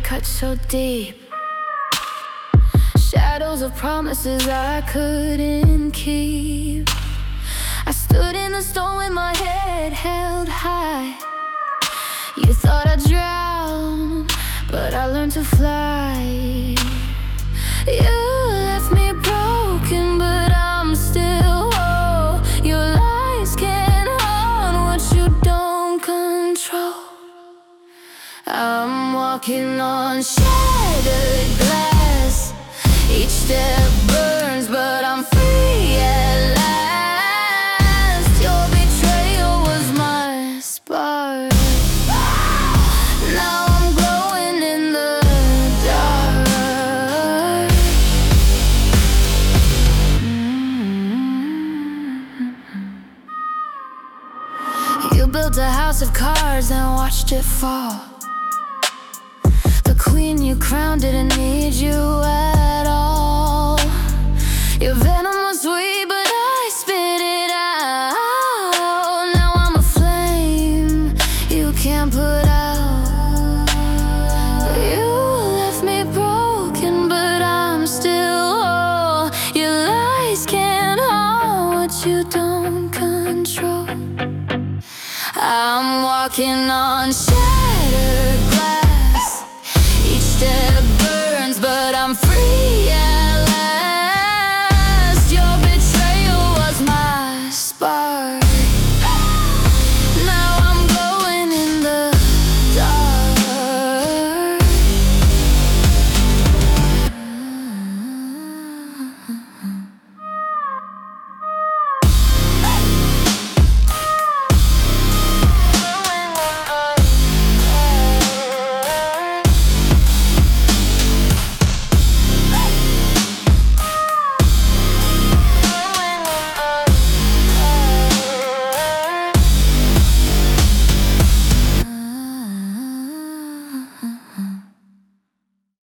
cut so deep. Shadows of promises I couldn't keep. I stood in the storm with my head held high. You thought I'd drown, but I learned to fly. You left me broken, but I'm still whole. Your lies can't hold what you don't control. I'm walking on shattered glass. Each step burns, but I'm free at last. Your betrayal was my spark. Now I'm glowing in the dark. You built a house of cards and watched it fall. The queen you crowned didn't need you at all. Your venom was sweet, but I spit it out. Now I'm a flame you can't put out. You left me broken, but I'm still whole. Your lies can't hold what you don't control. I'm walking on shattered glass. Each step burns, but I'm free.